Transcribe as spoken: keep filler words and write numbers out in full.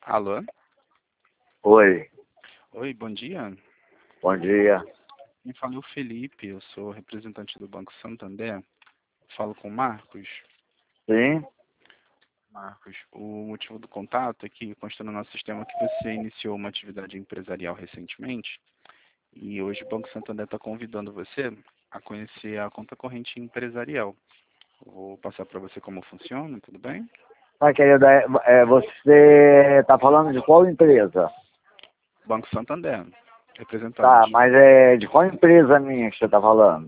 Alô? Oi, Oi, bom dia. bom dia. Me fala o Felipe, eu sou representante do Banco Santander. Falo com o Marcos. Sim? Marcos, o motivo do contato é que consta no nosso sistema que você iniciou uma atividade empresarial recentemente e hoje o Banco Santander está convidando você a conhecer a conta corrente empresarial. Eu vou passar para você como funciona, tudo bem? Ah, querida, é, é, você está falando de qual empresa? Banco Santander, Tá, representante. mas é de qual empresa minha que você está falando?